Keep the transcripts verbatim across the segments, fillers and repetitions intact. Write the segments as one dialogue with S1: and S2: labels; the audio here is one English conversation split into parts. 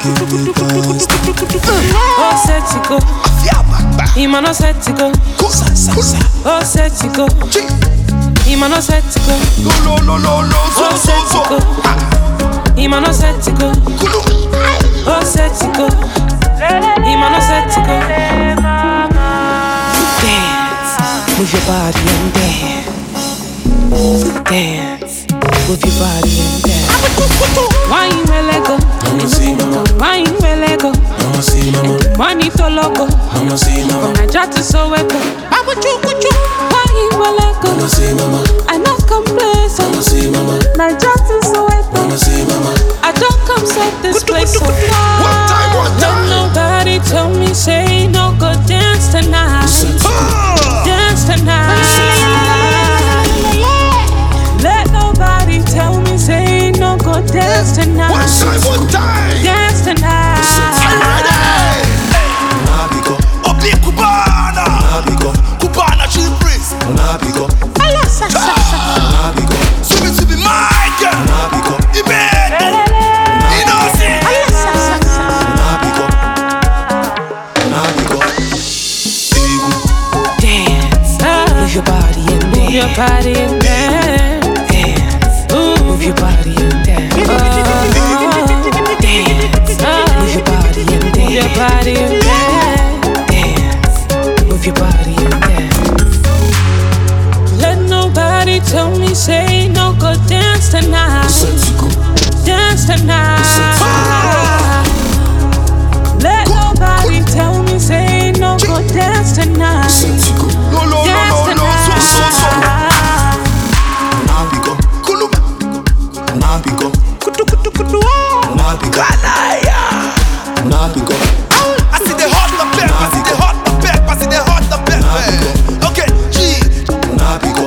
S1: Oh, set to go. Ima no set to go. Oh, set to go. Ima no set to go. Oh, set to go. Ima no set to go. Oh, set to go. Ima no set to go. Dance, move your body and dance. Dance, move your body and dance. Wine me lego, wine me lego. Money to loco, from Naija to Soweto. Wine me lego, I not complacent. Naija to Soweto, I don't come set this place so far. Don't nobody tell me say no go dance tonight. Dance tonight. Let nobody tell me say no go dance tonight.
S2: One time, one time.
S1: Dance tonight.
S2: I'm ready. Nabigo, Obi Cubana. Nabigo, Cubana chief priest. Nabigo, Nabigo, Subi Subi my girl. Nabigo, Ibeto, Innocent. Nabigo, Nabigo.
S1: Dance, move your body and dance. Move your body and dance. Move your body and dance. Oh, dance. Move your body and dance. Move your body and dance. Move your body and dance. Let nobody tell me say no go dance tonight. Dance tonight. Let nobody tell me say no go dance tonight.
S2: No, no,
S1: Dance
S2: no, no, no, so, so, so. Nabigo, Kuluma. Nabigo, Kutu Kutu Kutu. Nabigo, Nabigo. I see the hot the pep, I see the hot the pep, I see the hot the pep. Okay, G. Nabigo.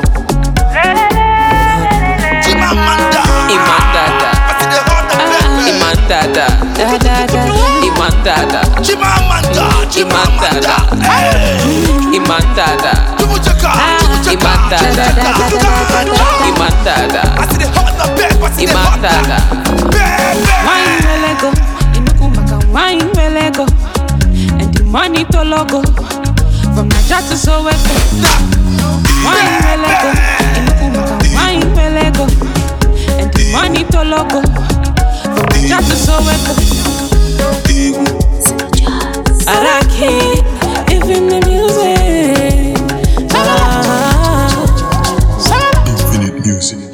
S2: Chimamanda.
S3: Imandada.
S2: I see the hot the pep.
S3: Imandada. Imandada.
S2: Chimamanda.
S3: Imandada. Imandada.
S2: Chumuchaka.
S3: Imandada. Imandada.
S2: I see the hot the pep, I see the hot the
S3: Imandada.
S2: pep.
S1: Wine me lego, inukumaka wine me lego, and the money to logo, from Naija to Soweto. Wine me lego, inukumaka wine me lego, and the money to logo, from Naija to Soweto. I like it, even the music. Ah.
S4: Infinite music.